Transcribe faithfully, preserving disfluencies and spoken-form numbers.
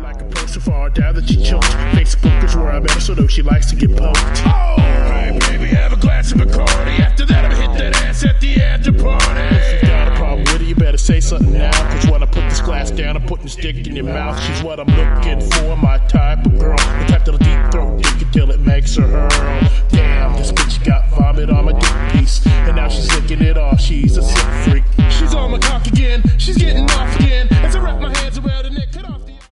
Like a poster for her dad that she choked. Facebook is where I met her, so though she likes to get poked. Oh, hey baby, have a glass of Bacardi. After that, I'ma hit that ass at the after party. If you got a problem with it, you better say something now. Cause when I put this glass down, I'm putting a stick in your mouth. She's what I'm looking for, my type of girl. The type that'll deep throat dick until it makes her hurl. Damn, this bitch got vomit on my dick.